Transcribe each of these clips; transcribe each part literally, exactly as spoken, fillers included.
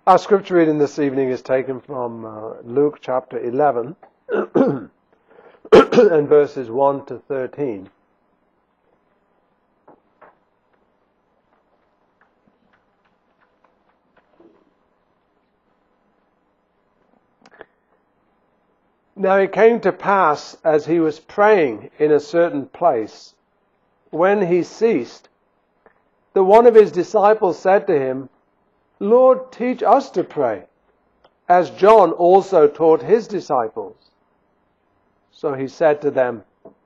Our scripture reading this evening is taken from uh, Luke chapter eleven and verses one to thirteen. Now it came to pass, as he was praying in a certain place, when he ceased, that one of his disciples said to him, Lord, teach us to pray, as John also taught his disciples. So he said to them,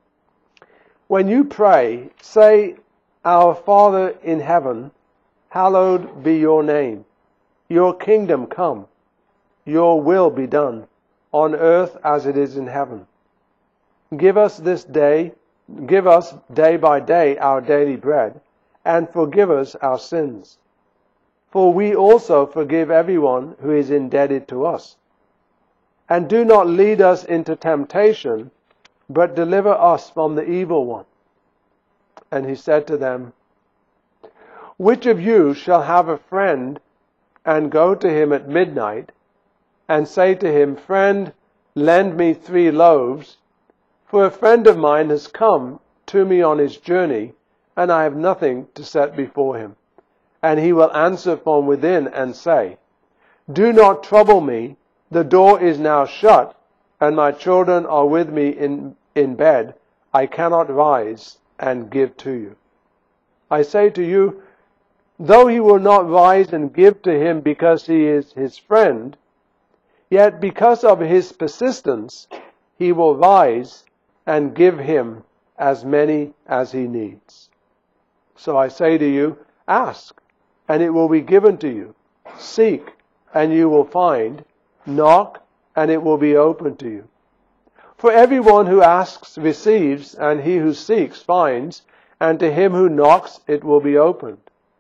When you pray, say, Our Father in heaven, hallowed be your name. Your kingdom come. Your will be done, on earth as it is in heaven. Give us this day, give us day by day our daily bread, and forgive us our sins. For we also forgive everyone who is indebted to us. And do not lead us into temptation, but deliver us from the evil one. And he said to them, Which of you shall have a friend, and go to him at midnight, and say to him, Friend, lend me three loaves, for a friend of mine has come to me on his journey, and I have nothing to set before him. And he will answer from within and say, Do not trouble me, the door is now shut, and my children are with me in, in bed. I cannot rise and give to you. I say to you, though he will not rise and give to him because he is his friend, yet because of his persistence, he will rise and give him as many as he needs. So I say to you, ask, and it will be given to you. Seek, and you will find. Knock, and it will be opened to you. For everyone who asks receives, and he who seeks finds, and to him who knocks it will be opened.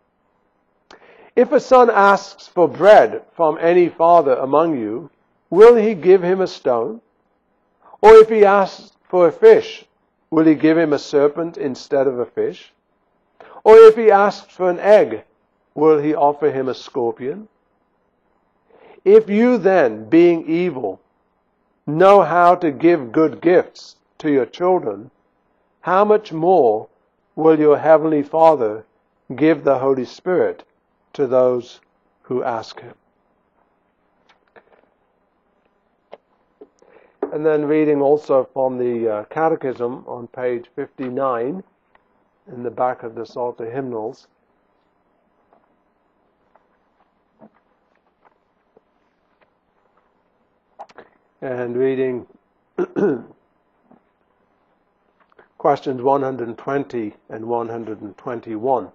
If a son asks for bread from any father among you, will he give him a stone? Or if he asks for a fish, will he give him a serpent instead of a fish? Or if he asks for an egg, will he offer him a scorpion? If you then, being evil, know how to give good gifts to your children, how much more will your heavenly Father give the Holy Spirit to those who ask him? And then reading also from the uh, Catechism on page fifty-nine, in the back of the Psalter hymnals. And reading questions one hundred twenty and one hundred twenty-one.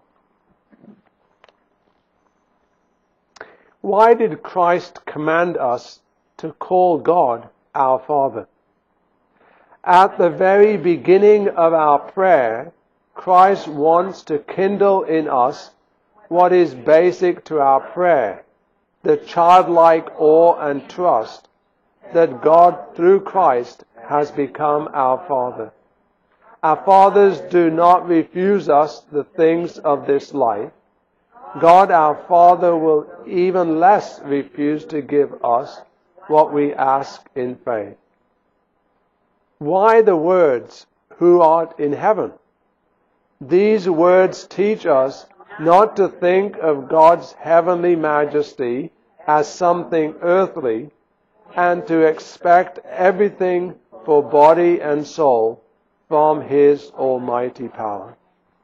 Why did Christ command us to call God our Father? At the very beginning of our prayer, Christ wants to kindle in us what is basic to our prayer, the childlike awe and trust that God, through Christ, has become our Father. Our fathers do not refuse us the things of this life. God, our Father, will even less refuse to give us what we ask in faith. Why the words, who art in heaven? These words teach us not to think of God's heavenly majesty as something earthly, and to expect everything for body and soul from His almighty power.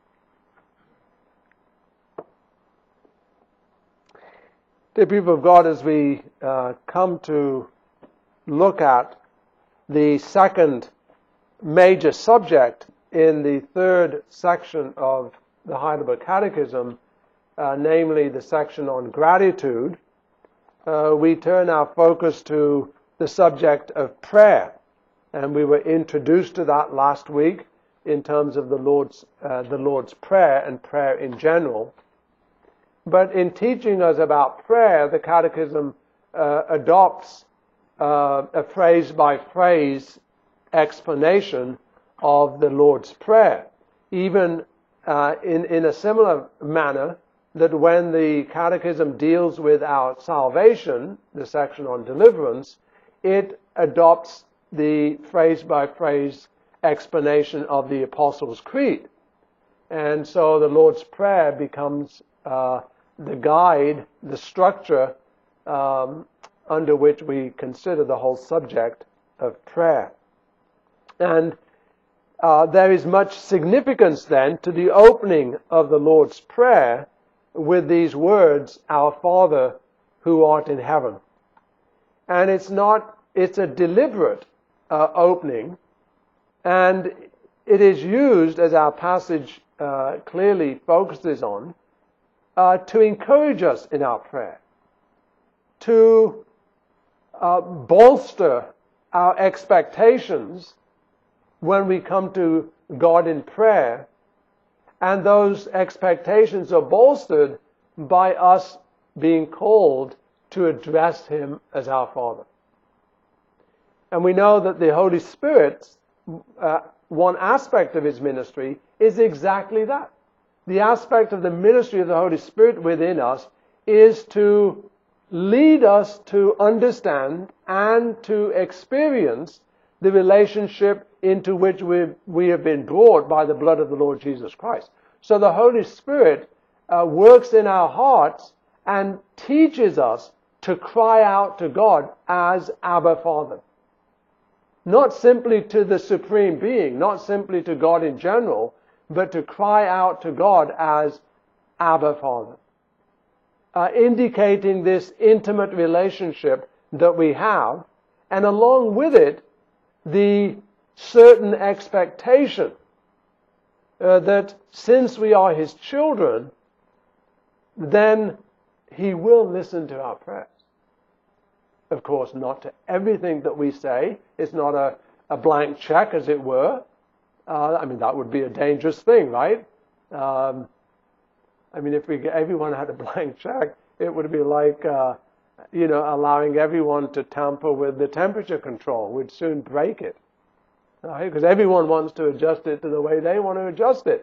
Dear people of God, as we uh, come to look at the second major subject in the third section of the Heidelberg Catechism, uh, namely the section on gratitude, uh, we turn our focus to the subject of prayer. And we were introduced to that last week in terms of the Lord's, uh, the Lord's Prayer and prayer in general. But in teaching us about prayer, the Catechism uh, adopts uh, a phrase-by-phrase explanation of the Lord's Prayer. Even uh, in, in a similar manner, that when the Catechism deals with our salvation, the section on deliverance, it adopts the phrase-by-phrase explanation of the Apostles' Creed. And so the Lord's Prayer becomes uh, the guide, the structure um, under which we consider the whole subject of prayer. And uh, there is much significance then to the opening of the Lord's Prayer with these words, "Our Father who art in heaven." And it's not, it's a deliberate uh, opening, and it is used, as our passage uh, clearly focuses on, uh, to encourage us in our prayer, to uh, bolster our expectations when we come to God in prayer, and those expectations are bolstered by us being called to address Him as our Father. And we know that the Holy Spirit, uh, one aspect of His ministry is exactly that. The aspect of the ministry of the Holy Spirit within us is to lead us to understand and to experience the relationship into which we we have been brought by the blood of the Lord Jesus Christ. So the Holy Spirit uh, works in our hearts and teaches us to cry out to God as Abba Father. Not simply to the Supreme Being, not simply to God in general, but to cry out to God as Abba Father. Uh, indicating this intimate relationship that we have, and along with it, the certain expectation uh, that since we are His children, then He will listen to our prayers. Of course, not to everything that we say. It's not a, a blank check, as it were. Uh, I mean, that would be a dangerous thing, right? Um, I mean, if we everyone had a blank check, it would be like, uh, you know, allowing everyone to tamper with the temperature control. We'd soon break it, right? Because everyone wants to adjust it to the way they want to adjust it.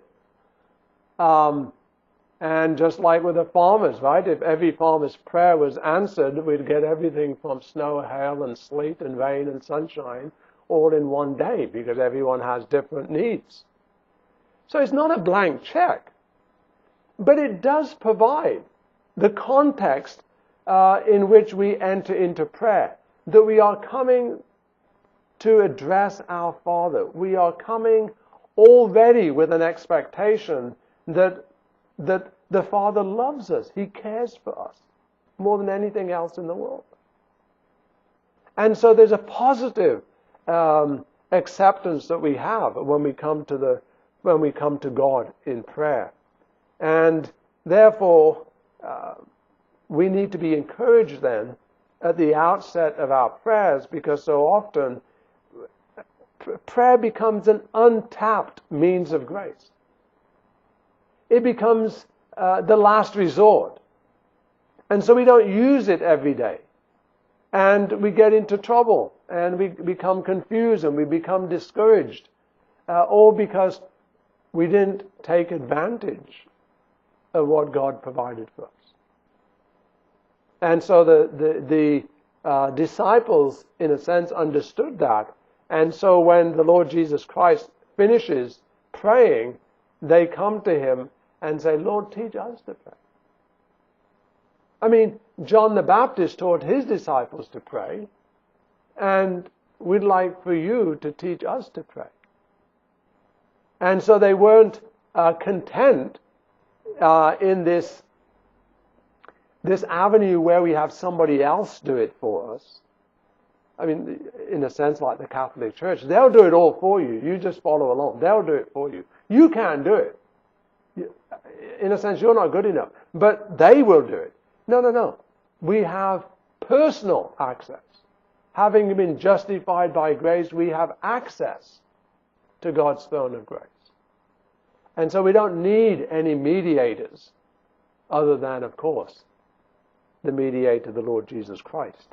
Um, and just like with the farmers, right? If every farmer's prayer was answered, we'd get everything from snow, hail, and sleet, and rain, and sunshine all in one day, because everyone has different needs. So it's not a blank check. But it does provide the context uh, in which we enter into prayer. That we are coming to address our Father. We are coming already with an expectation that, that the Father loves us. He cares for us more than anything else in the world. And so there's a positive um, acceptance that we have when we come to the when we come to God in prayer. And therefore, uh, we need to be encouraged then at the outset of our prayers, because so often prayer becomes an untapped means of grace. It becomes uh, the last resort. And so we don't use it every day. And we get into trouble, and we become confused, and we become discouraged, uh, all because we didn't take advantage of what God provided for us. And so the the, the uh, disciples, in a sense, understood that. And so when the Lord Jesus Christ finishes praying, they come to Him and say, "Lord, teach us to pray." I mean, John the Baptist taught his disciples to pray, and we'd like for you to teach us to pray. And so they weren't uh, content Uh, in this this avenue where we have somebody else do it for us. I mean, in a sense, like the Catholic Church, they'll do it all for you. You just follow along. They'll do it for you. You can't do it. You, in a sense, you're not good enough, but they will do it. No, no, no. We have personal access. Having been justified by grace, we have access to God's throne of grace. And so we don't need any mediators other than, of course, the mediator, the Lord Jesus Christ.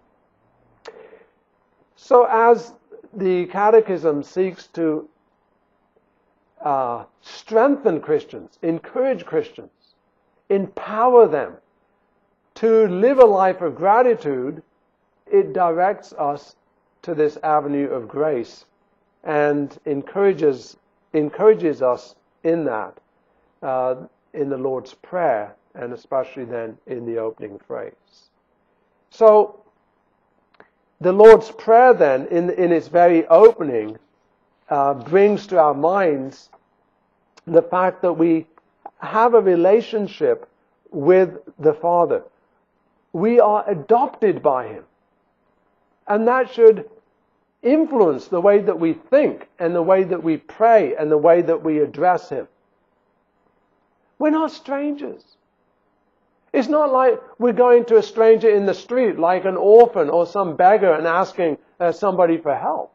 So as the Catechism seeks to uh, strengthen Christians, encourage Christians empower them to live a life of gratitude, it directs us to this avenue of grace and encourages encourages us in that, uh, in the Lord's Prayer, and especially then in the opening phrase. So, the Lord's Prayer then, in, in its very opening, uh, brings to our minds the fact that we have a relationship with the Father. We are adopted by Him. And that should influence the way that we think and the way that we pray and the way that we address Him. We're not strangers. It's not like we're going to a stranger in the street like an orphan or some beggar and asking uh, somebody for help.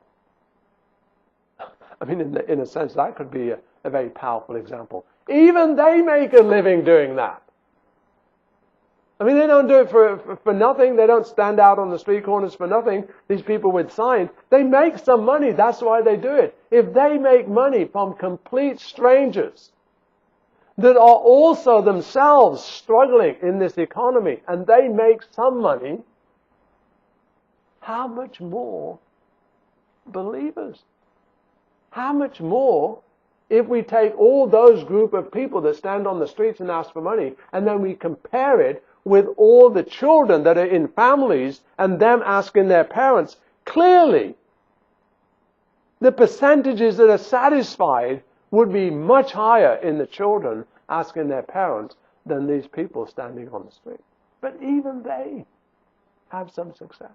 I mean, in, the, in a sense, that could be a, a very powerful example. Even they make a living doing that. I mean, they don't do it for, for, for nothing. They don't stand out on the street corners for nothing. These people with signs, they make some money. That's why they do it. If they make money from complete strangers that are also themselves struggling in this economy, and they make some money, how much more believers? How much more if we take all those group of people that stand on the streets and ask for money, and then we compare it with all the children that are in families and them asking their parents, clearly the percentages that are satisfied would be much higher in the children asking their parents than these people standing on the street. But even they have some success.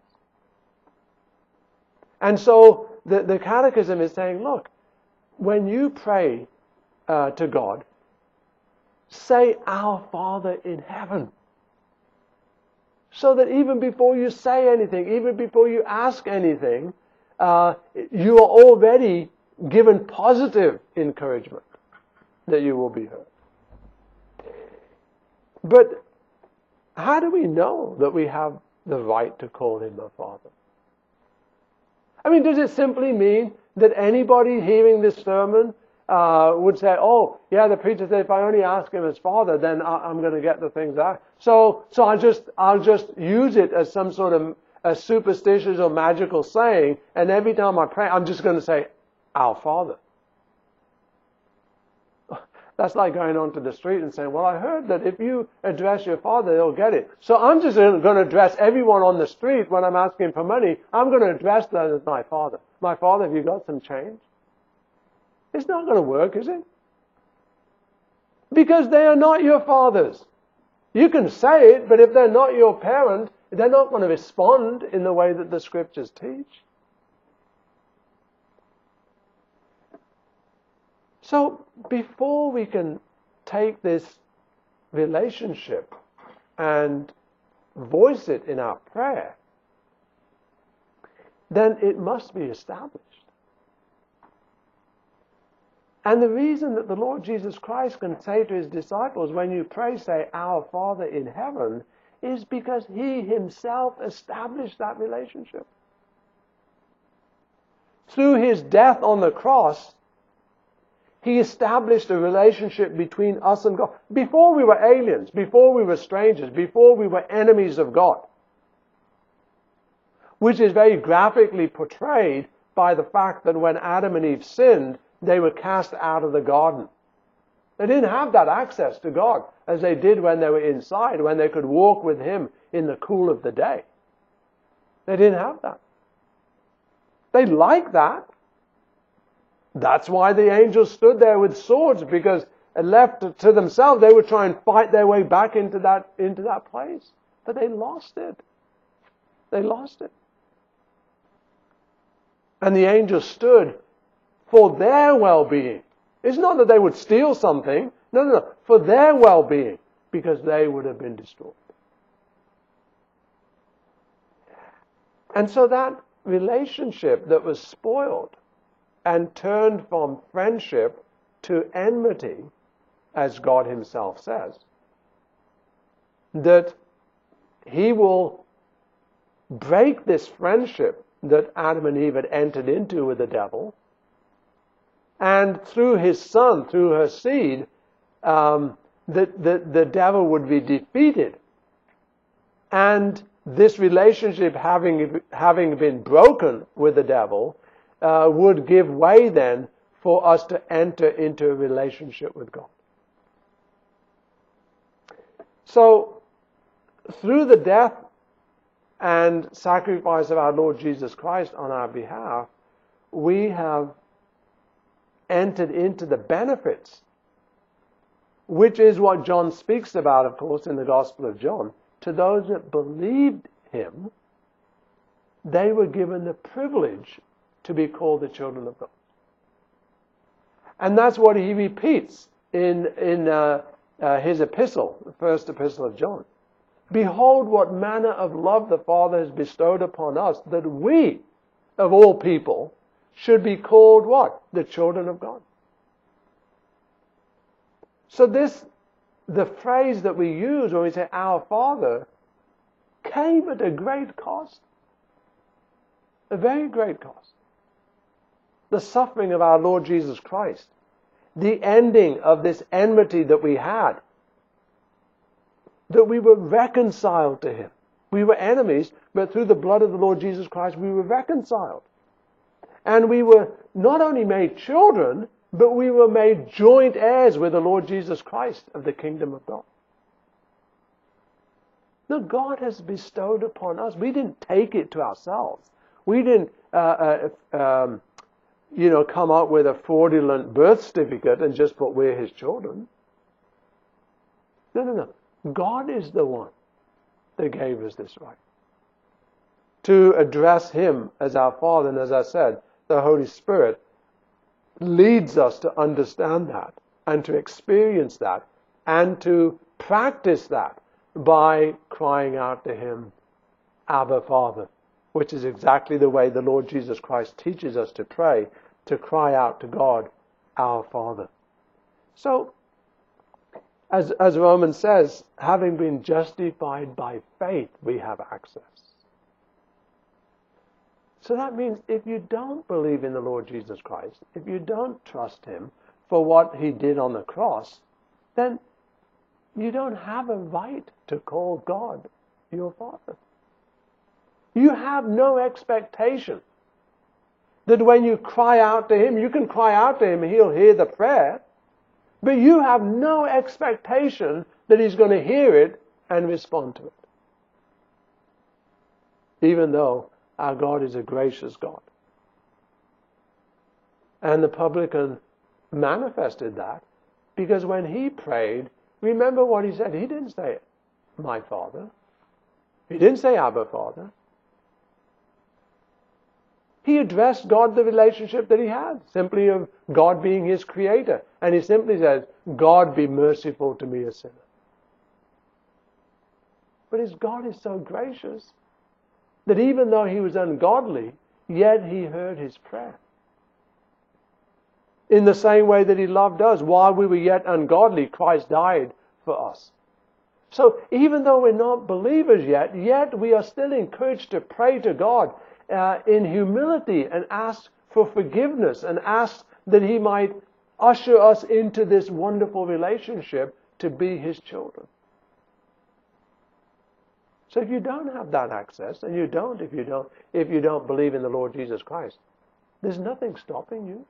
And so the, the Catechism is saying, look, when you pray uh, to God, say, Our Father in heaven. So that even before you say anything, even before you ask anything, uh, you are already given positive encouragement that you will be heard. But how do we know that we have the right to call Him a Father? I mean, does it simply mean that anybody hearing this sermon uh, would say, oh, yeah, the preacher said if I only ask Him as Father, then I, I'm going to get the things I... So, so I'll just, I'll just use it as some sort of a superstitious or magical saying, and every time I pray, I'm just going to say, Our Father. That's like going onto the street and saying, well, I heard that if you address your Father, He'll get it. So I'm just going to address everyone on the street when I'm asking for money. I'm going to address them as my Father. My Father, have you got some change? It's not going to work, is it? Because they are not your fathers. You can say it, but if they're not your parent, they're not going to respond in the way that the Scriptures teach. So, before we can take this relationship and voice it in our prayer, then it must be established. And the reason that the Lord Jesus Christ can say to His disciples, when you pray, say, Our Father in heaven, is because He Himself established that relationship. Through His death on the cross, He established a relationship between us and God. Before we were aliens, before we were strangers, before we were enemies of God. Which is very graphically portrayed by the fact that when Adam and Eve sinned, they were cast out of the garden. They didn't have that access to God as they did when they were inside, when they could walk with Him in the cool of the day. They didn't have that. They liked that. That's why the angels stood there with swords, because left to themselves, they would try and fight their way back into that, into that place. But they lost it. They lost it. And the angels stood for their well-being. It's not that they would steal something. No, no, no. For their well-being, because they would have been destroyed. And so that relationship that was spoiled and turned from friendship to enmity, as God Himself says, that He will break this friendship that Adam and Eve had entered into with the devil, and through His Son, through her seed, um, the, the, the devil would be defeated. And this relationship having, having been broken with the devil uh, would give way then for us to enter into a relationship with God. So, through the death and sacrifice of our Lord Jesus Christ on our behalf, we have entered into the benefits, which is what John speaks about, of course, in the Gospel of John. To those that believed him, they were given the privilege to be called the children of God. And that's what he repeats in, in uh, uh, his epistle, the first epistle of John. Behold what manner of love the Father has bestowed upon us, that we, of all people, should be called what? The children of God. So this, the phrase that we use when we say our Father, came at a great cost. A very great cost. The suffering of our Lord Jesus Christ. The ending of this enmity that we had. That we were reconciled to him. We were enemies, but through the blood of the Lord Jesus Christ we were reconciled. And we were not only made children, but we were made joint heirs with the Lord Jesus Christ of the kingdom of God. Now God has bestowed upon us. We didn't take it to ourselves. We didn't, uh, uh, um, you know, come up with a fraudulent birth certificate and just put we're his children. No, no, no. God is the one that gave us this right. To address him as our Father, and as I said, the Holy Spirit leads us to understand that and to experience that and to practice that by crying out to him, Abba, Father, which is exactly the way the Lord Jesus Christ teaches us to pray, to cry out to God, our Father. So, as, as Romans says, having been justified by faith, we have access. So that means if you don't believe in the Lord Jesus Christ, if you don't trust him for what he did on the cross, then you don't have a right to call God your Father. You have no expectation that when you cry out to him, you can cry out to him and he'll hear the prayer, but you have no expectation that he's going to hear it and respond to it. Even though our God is a gracious God. And the publican manifested that because when he prayed, remember what he said. He didn't say, my Father. He didn't say, Abba, Father. He addressed God the relationship that he had, simply of God being his creator. And he simply says, God be merciful to me, a sinner. But his God is so gracious that even though he was ungodly, yet he heard his prayer. In the same way that he loved us, while we were yet ungodly, Christ died for us. So even though we're not believers yet, yet we are still encouraged to pray to God uh, in humility and ask for forgiveness and ask that he might usher us into this wonderful relationship to be his children. So if you don't have that access, and you don't if you don't if you don't believe in the Lord Jesus Christ, there's nothing stopping you.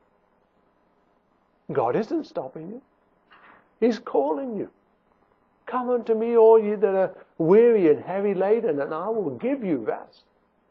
God isn't stopping you. He's calling you. Come unto me, all ye that are weary and heavy laden, and I will give you rest.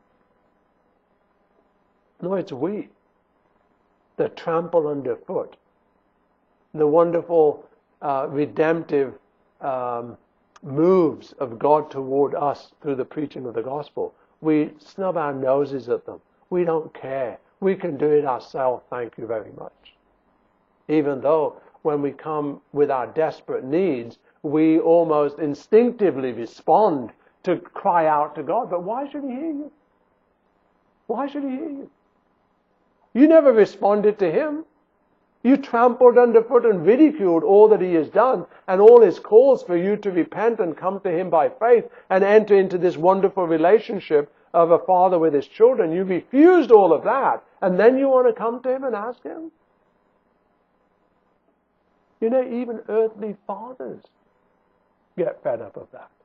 No, it's we that trample underfoot the wonderful uh, redemptive um, moves of God toward us through the preaching of the gospel. We snub our noses at them. We don't care. We can do it ourselves, thank you very much. Even though when we come with our desperate needs, we almost instinctively respond to cry out to God. But why should he hear you? Why should he hear you? You never responded to him. You trampled underfoot and ridiculed all that he has done and all his calls for you to repent and come to him by faith and enter into this wonderful relationship of a father with his children. You refused all of that, and then you want to come to him and ask him? You know, even earthly fathers get fed up of that.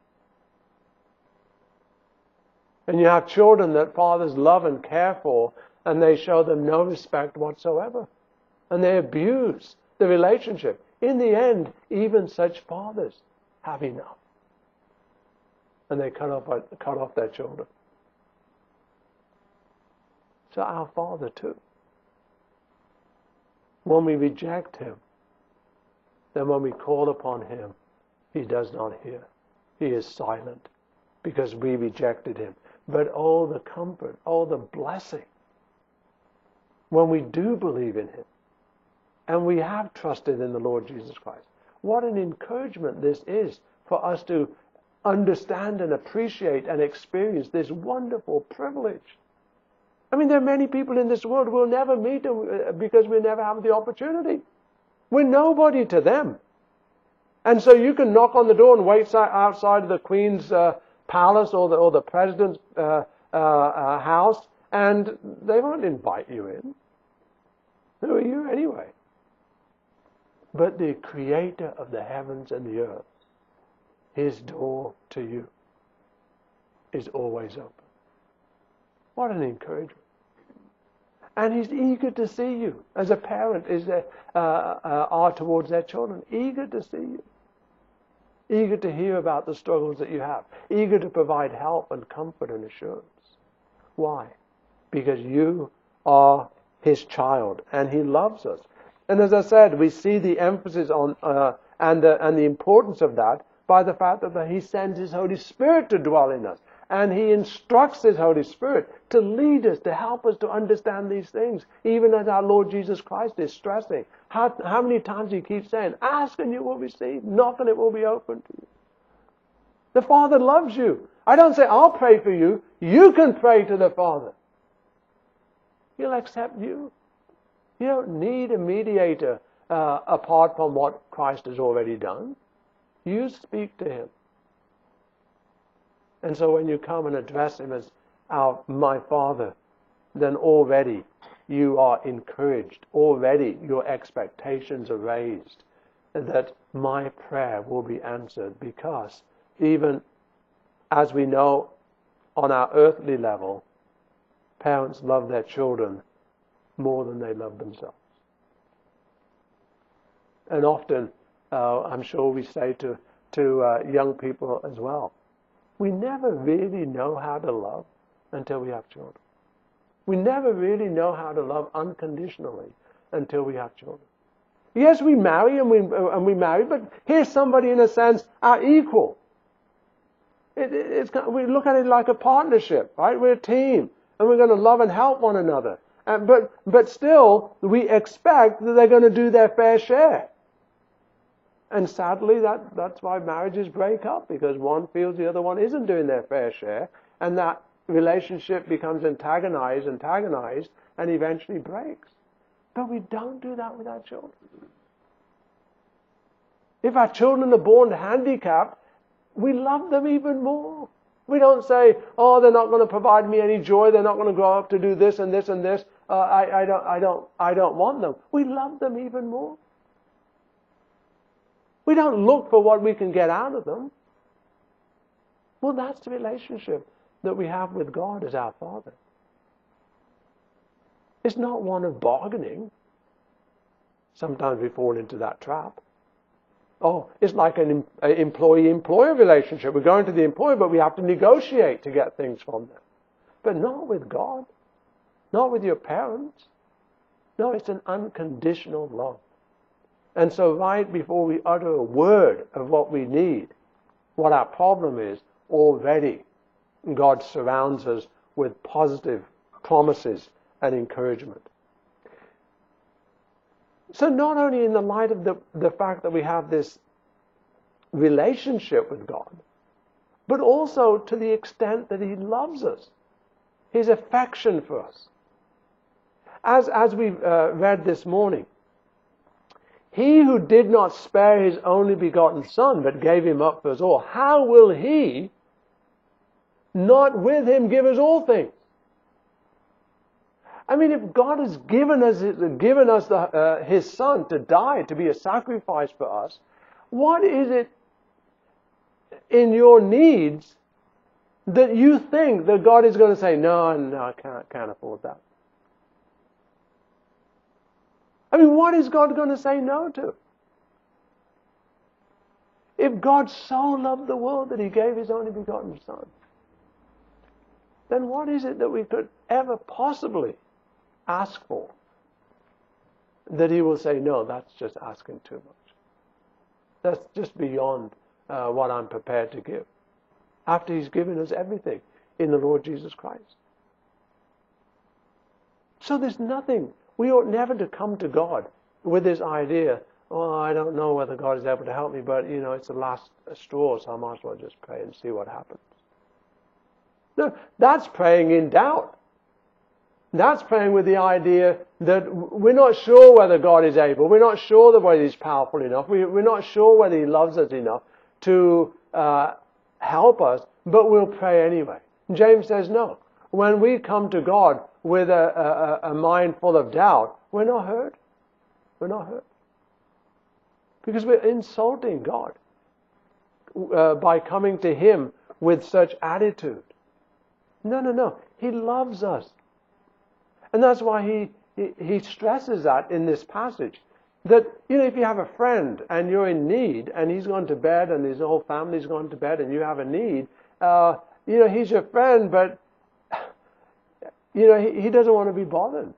And you have children that fathers love and care for, and they show them no respect whatsoever. And they abuse the relationship. In the end, even such fathers have enough. And they cut off, cut off their children. So our Father too. When we reject Him, then when we call upon Him, He does not hear. He is silent because we rejected Him. But oh, the comfort, oh, the blessing when we do believe in Him and we have trusted in the Lord Jesus Christ. What an encouragement this is for us to understand and appreciate and experience this wonderful privilege. I mean, there are many people in this world we'll never meet because we never have the opportunity. We're nobody to them. And so you can knock on the door and wait outside of the Queen's uh, palace or the, or the President's uh, uh, uh, house, and they won't invite you in. Who are you anyway? But the Creator of the heavens and the earth, His door to you is always open. What an encouragement. And He's eager to see you, as a parent is uh, uh, are towards their children. Eager to see you. Eager to hear about the struggles that you have. Eager to provide help and comfort and assurance. Why? Because you are His child and He loves us. And as I said, we see the emphasis on uh, and, the, and the importance of that by the fact that He sends His Holy Spirit to dwell in us. And He instructs His Holy Spirit to lead us, to help us to understand these things, even as our Lord Jesus Christ is stressing. How, how many times He keeps saying, ask and you will receive, knock and it will be opened to you. The Father loves you. I don't say, I'll pray for you. You can pray to the Father. He'll accept you. You don't need a mediator uh, apart from what Christ has already done. You speak to Him. And so when you come and address Him as our, my Father, then already you are encouraged. Already your expectations are raised that my prayer will be answered, because even as we know on our earthly level, parents love their children more than they love themselves. And often, uh, I'm sure we say to, to uh, young people as well, we never really know how to love until we have children. We never really know how to love unconditionally until we have children. Yes, we marry and we and we marry, but here's somebody in a sense our equal. It, it, it's we look at it like a partnership, right? We're a team, and we're going to love and help one another. And, but but still, we expect that they're going to do their fair share. And sadly, that, that's why marriages break up, because one feels the other one isn't doing their fair share, and that relationship becomes antagonized, antagonized, and eventually breaks. But we don't do that with our children. If our children are born handicapped, we love them even more. We don't say, oh, they're not going to provide me any joy, they're not going to grow up to do this and this and this, uh, I, I, don't, I, don't, I don't want them. We love them even more. We don't look for what we can get out of them. Well, that's the relationship that we have with God as our Father. It's not one of bargaining. Sometimes we fall into that trap. Oh, it's like an employee-employer relationship. We're going to the employer, but we have to negotiate to get things from them. But not with God. Not with your parents. No, it's an unconditional love. And so right before we utter a word of what we need, what our problem is, already God surrounds us with positive promises and encouragement. So not only in the light of the, the fact that we have this relationship with God, but also to the extent that He loves us, His affection for us. As, as we uh, read this morning, He who did not spare His only begotten Son, but gave Him up for us all, how will He not with Him give us all things? I mean, if God has given us, given us the, uh, His Son to die, to be a sacrifice for us, what is it in your needs that you think that God is going to say, no, no, I can't, can't afford that? I mean, what is God going to say no to? If God so loved the world that He gave His only begotten Son, then what is it that we could ever possibly ask for that He will say, no, that's just asking too much. That's just beyond uh, what I'm prepared to give. After He's given us everything in the Lord Jesus Christ. So there's nothing, we ought never to come to God with this idea, oh, I don't know whether God is able to help me, but, you know, it's the last straw, so I might as well just pray and see what happens. No, that's praying in doubt. That's praying with the idea that we're not sure whether God is able. We're not sure whether He's powerful enough. We, we're not sure whether He loves us enough to uh, help us, but we'll pray anyway. James says no. When we come to God with a, a, a mind full of doubt, we're not hurt. We're not hurt. Because we're insulting God uh, by coming to Him with such attitude. No, no, no. He loves us. And that's why he, he, he stresses that in this passage. That, you know, if you have a friend and you're in need and he's gone to bed and his whole family's gone to bed and you have a need, uh, you know, he's your friend, but, you know, he, he doesn't want to be bothered.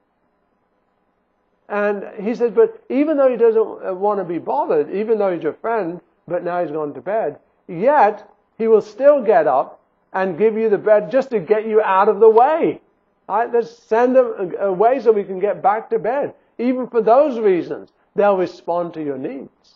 And he says, but even though he doesn't want to be bothered, even though he's your friend, but now he's gone to bed, yet he will still get up and give you the bread just to get you out of the way. Right? Let's send them away so we can get back to bed. Even for those reasons, they'll respond to your needs.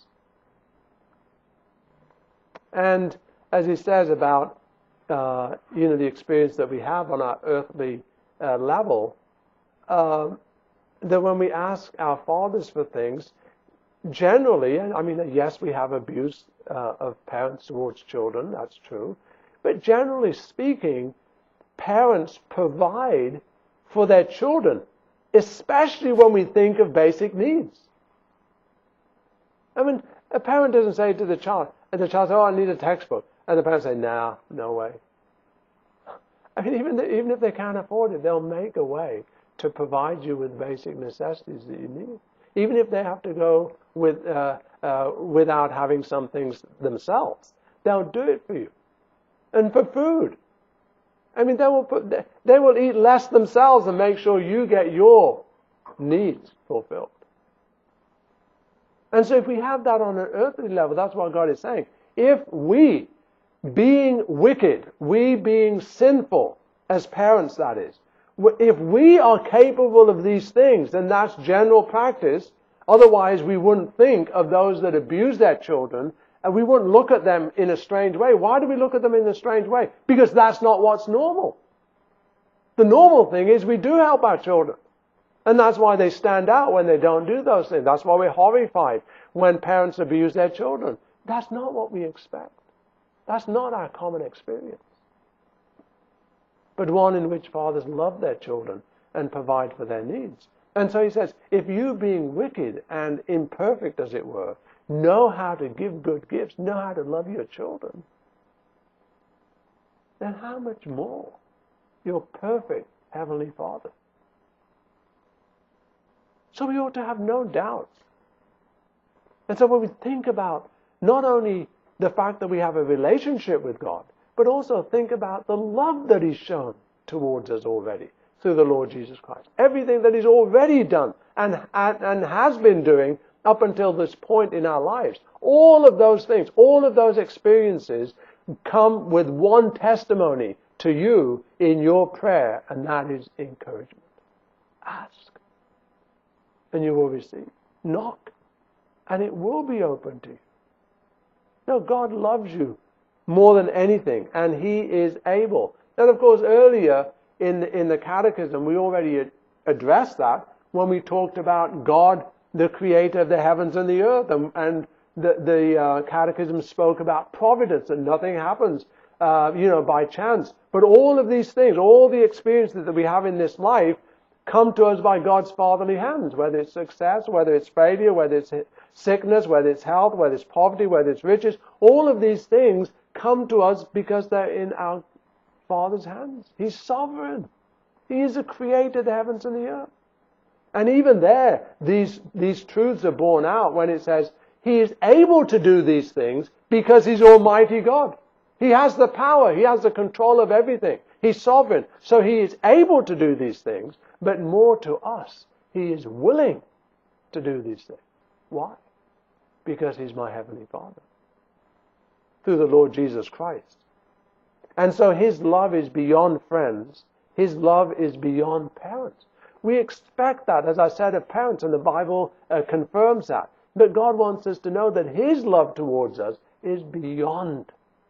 And as he says about, uh, you know, the experience that we have on our earthly uh, level, uh, that when we ask our fathers for things, generally, I mean, yes, we have abuse uh, of parents towards children, that's true, but generally speaking, parents provide for their children, especially when we think of basic needs. I mean, a parent doesn't say to the child, and the child says, oh, I need a textbook. And the parents say, nah, no way. I mean, even, the, even if they can't afford it, they'll make a way to provide you with basic necessities that you need. Even if they have to go with, uh, uh, without having some things themselves, they'll do it for you. And for food. I mean, they will put, they will eat less themselves and make sure you get your needs fulfilled. And so if we have that on an earthly level, that's what God is saying. If we, being wicked, we being sinful, as parents that is, if we are capable of these things, then that's general practice. Otherwise, we wouldn't think of those that abuse their children, and we wouldn't look at them in a strange way. Why do we look at them in a strange way? Because that's not what's normal. The normal thing is we do help our children. And that's why they stand out when they don't do those things. That's why we're horrified when parents abuse their children. That's not what we expect. That's not our common experience. But one in which fathers love their children and provide for their needs. And so he says, if you being wicked and imperfect, as it were, know how to give good gifts, know how to love your children, then how much more your perfect Heavenly Father? So we ought to have no doubts. And so when we think about not only the fact that we have a relationship with God, but also think about the love that He's shown towards us already through the Lord Jesus Christ. Everything that He's already done and, and, and has been doing up until this point in our lives. All of those things, all of those experiences come with one testimony to you in your prayer, and that is encouragement. Ask, and you will receive. Knock, and it will be open to you. No, God loves you more than anything, and He is able. And of course, earlier in the, in the Catechism, we already addressed that when we talked about God, the Creator of the heavens and the earth, and, and the, the uh, Catechism spoke about providence, and nothing happens, uh, you know, by chance. But all of these things, all the experiences that we have in this life, come to us by God's fatherly hands, whether it's success, whether it's failure, whether it's sickness, whether it's health, whether it's poverty, whether it's riches. All of these things come to us because they're in our Father's hands. He's sovereign. He is the creator of the heavens and the earth. And even there, these, these truths are borne out when it says, He is able to do these things because He's Almighty God. He has the power. He has the control of everything. He's sovereign. So He is able to do these things, but more to us, He is willing to do these things. Why? Because He's my Heavenly Father. Through the Lord Jesus Christ. And so His love is beyond friends. His love is beyond parents. We expect that, as I said, of parents, and the Bible uh, confirms that. But God wants us to know that His love towards us is beyond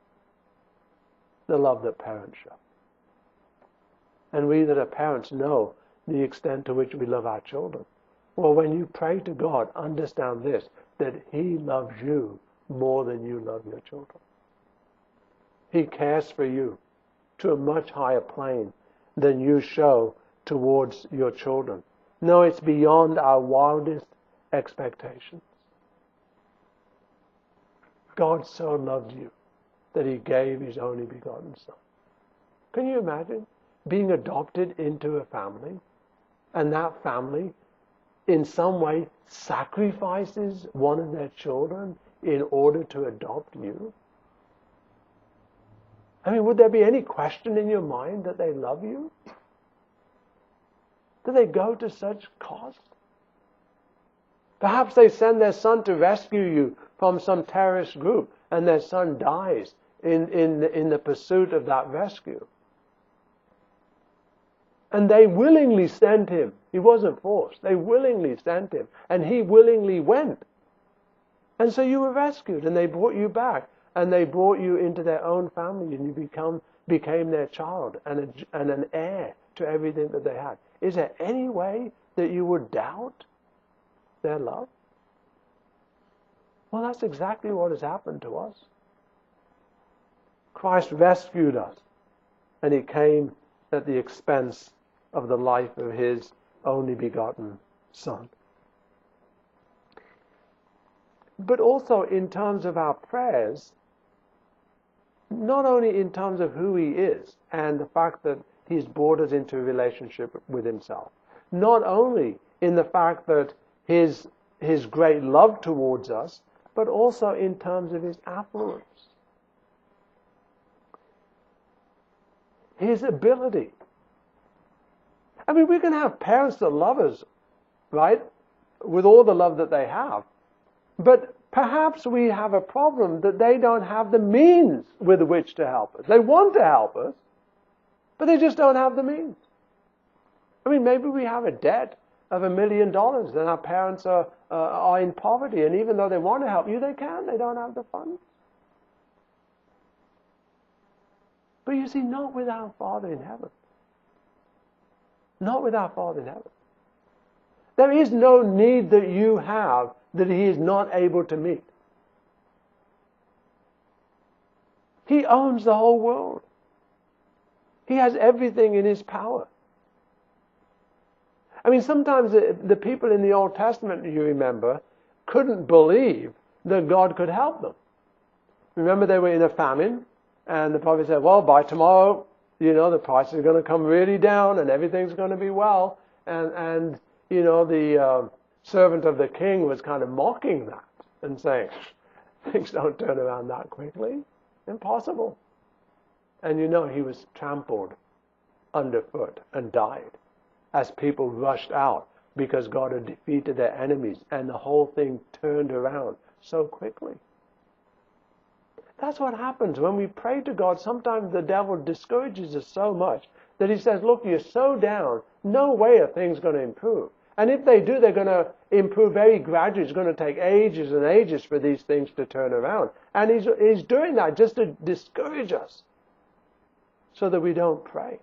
the love that parents show. And we that are parents know the extent to which we love our children. Well, when you pray to God, understand this, that He loves you more than you love your children. He cares for you to a much higher plane than you show towards your children. No, it's beyond our wildest expectations. God so loved you that He gave His only begotten Son. Can you imagine being adopted into a family, and that family in some way sacrifices one of their children in order to adopt you? I mean, would there be any question in your mind that they love you? Do they go to such cost? Perhaps they send their son to rescue you from some terrorist group, and their son dies in, in, the, in the pursuit of that rescue. And they willingly sent him. He wasn't forced. They willingly sent him, and he willingly went. And so you were rescued, and they brought you back, and they brought you into their own family, and you become became their child and, a, and an heir to everything that they had. Is there any way that you would doubt their love? Well, that's exactly what has happened to us. Christ rescued us, and He came at the expense of the life of His only begotten Son. But also in terms of our prayers, not only in terms of who He is and the fact that He's brought us into a relationship with Himself, not only in the fact that His, His great love towards us, but also in terms of His affluence. His ability. I mean, we can have parents that love us, right, with all the love that they have. But perhaps we have a problem that they don't have the means with which to help us. They want to help us, but they just don't have the means. I mean, maybe we have a debt of a million dollars and our parents are, uh, are in poverty, and even though they want to help you, they can't. They don't have the funds. But you see, not with our Father in heaven. Not with our Father in heaven. There is no need that you have that He is not able to meet. He owns the whole world. He has everything in His power. I mean, sometimes the, the people in the Old Testament, you remember, couldn't believe that God could help them. Remember, they were in a famine, and the prophet said, well, by tomorrow, you know, the prices are going to come really down, and everything's going to be well. And, and you know, the uh, servant of the king was kind of mocking that and saying, things don't turn around that quickly. Impossible. And you know, he was trampled underfoot and died as people rushed out because God had defeated their enemies, and the whole thing turned around so quickly. That's what happens when we pray to God. Sometimes the devil discourages us so much that he says, look, you're so down, no way are things going to improve. And if they do, they're going to improve very gradually. It's going to take ages and ages for these things to turn around. And he's, he's doing that just to discourage us so that we don't pray.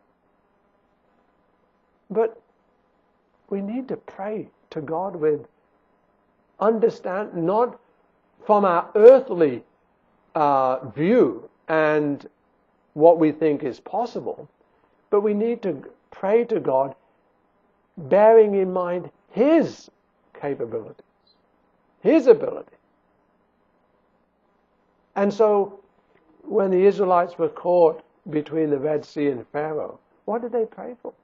But we need to pray to God with understand, not from our earthly uh, view and what we think is possible, but we need to pray to God bearing in mind His capabilities, His ability. And so, when the Israelites were caught between the Red Sea and Pharaoh, what did they pray for?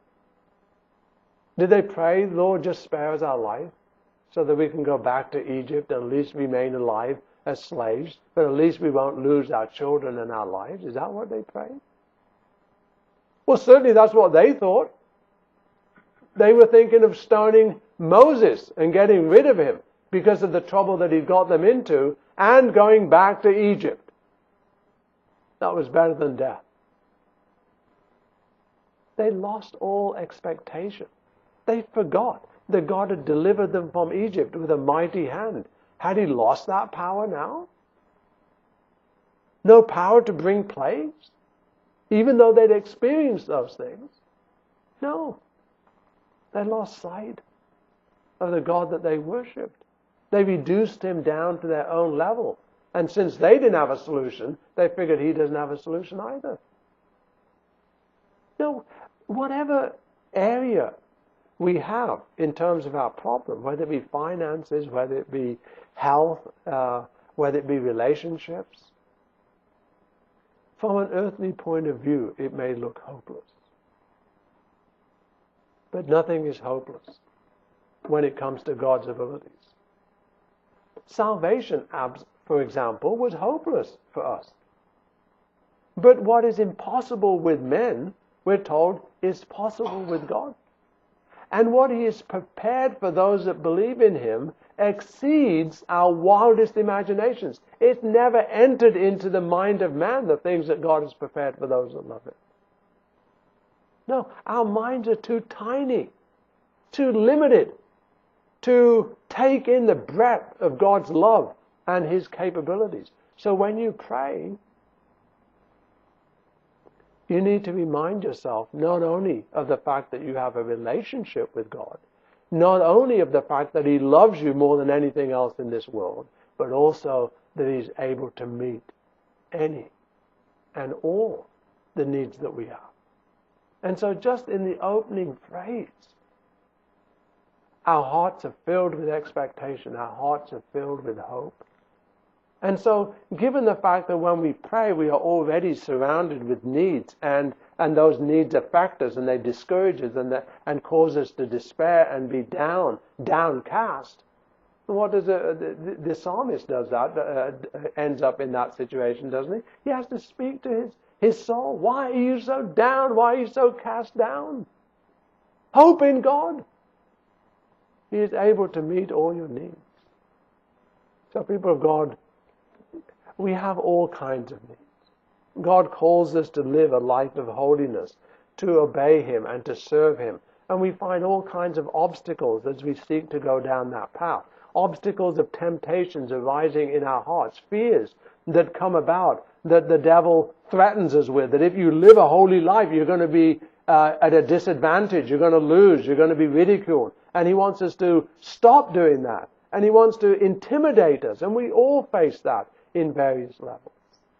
Did they pray, Lord, just spare us our life so that we can go back to Egypt and at least remain alive as slaves, but at least we won't lose our children and our lives? Is that what they prayed? Well, certainly that's what they thought. They were thinking of stoning Moses and getting rid of him because of the trouble that he'd got them into and going back to Egypt. That was better than death. They lost all expectation. They forgot that God had delivered them from Egypt with a mighty hand. Had He lost that power now? No power to bring plagues? Even though they'd experienced those things? No. They lost sight of the God that they worshipped. They reduced Him down to their own level. And since they didn't have a solution, they figured He doesn't have a solution either. No, whatever area we have in terms of our problem, whether it be finances, whether it be health, uh, whether it be relationships, from an earthly point of view, it may look hopeless. But nothing is hopeless when it comes to God's abilities. Salvation, for example, was hopeless for us. But what is impossible with men, we're told, is possible with God. And what He has prepared for those that believe in Him exceeds our wildest imaginations. It's never entered into the mind of man, the things that God has prepared for those that love Him. No, our minds are too tiny, too limited to take in the breadth of God's love and His capabilities. So when you pray, you need to remind yourself not only of the fact that you have a relationship with God, not only of the fact that He loves you more than anything else in this world, but also that He's able to meet any and all the needs that we have. And so just in the opening phrase, our hearts are filled with expectation, our hearts are filled with hope. And so, given the fact that when we pray, we are already surrounded with needs, and, and those needs affect us, and they discourage us, and, and cause us to despair and be down, downcast, what does a, the, the psalmist does that, uh, ends up in that situation, doesn't he? He has to speak to his, his soul. Why are you so down? Why are you so cast down? Hope in God. He is able to meet all your needs. So, people of God, we have all kinds of needs. God calls us to live a life of holiness, to obey Him and to serve Him. And we find all kinds of obstacles as we seek to go down that path. Obstacles of temptations arising in our hearts, fears that come about, that the devil threatens us with, that if you live a holy life, you're going to be uh, at a disadvantage, you're going to lose, you're going to be ridiculed. And he wants us to stop doing that. And he wants to intimidate us. And we all face that in various levels.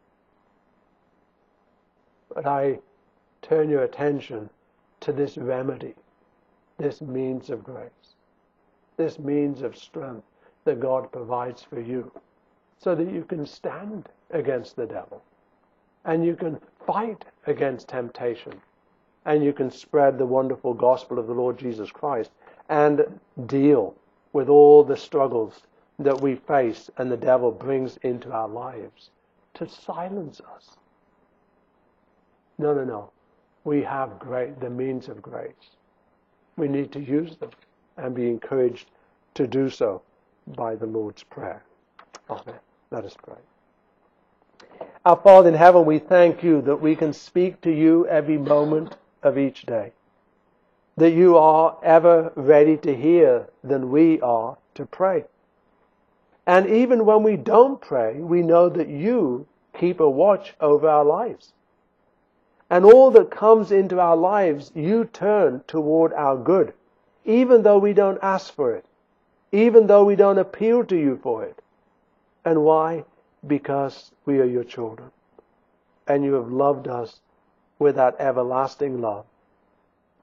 But I turn your attention to this remedy, this means of grace, this means of strength that God provides for you so that you can stand against the devil and you can fight against temptation and you can spread the wonderful gospel of the Lord Jesus Christ and deal with all the struggles that we face and the devil brings into our lives to silence us. No, no, no. We have great, the means of grace. We need to use them and be encouraged to do so by the Lord's Prayer. Amen. Let us pray. Our Father in heaven, we thank you that we can speak to you every moment of each day. That you are ever ready to hear than we are to pray. And even when we don't pray, we know that you keep a watch over our lives. And all that comes into our lives, you turn toward our good, even though we don't ask for it, even though we don't appeal to you for it. And why? Because we are your children. And you have loved us with that everlasting love.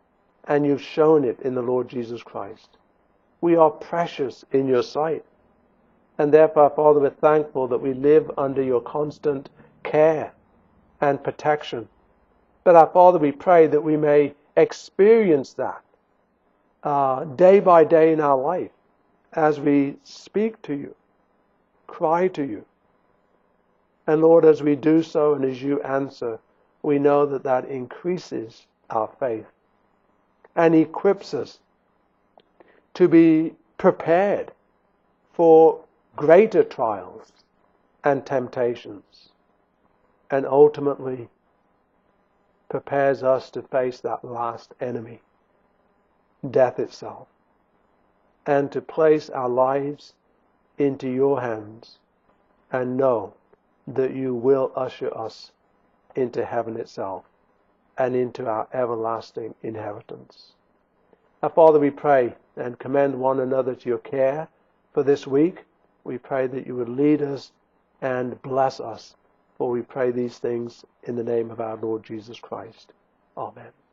and you've shown it in the Lord Jesus Christ. We are precious in your sight. And therefore, Father, we're thankful that we live under your constant care and protection. But our Father, we pray that we may experience that uh, day by day in our life as we speak to you, cry to you. And Lord, as we do so and as you answer, we know that that increases our faith and equips us to be prepared for greater trials and temptations, and ultimately prepares us to face that last enemy, death itself, and to place our lives into your hands and know that you will usher us into heaven itself and into our everlasting inheritance. Now, Father, we pray and commend one another to your care for this week. We pray that you would lead us and bless us. For we pray these things in the name of our Lord Jesus Christ. Amen.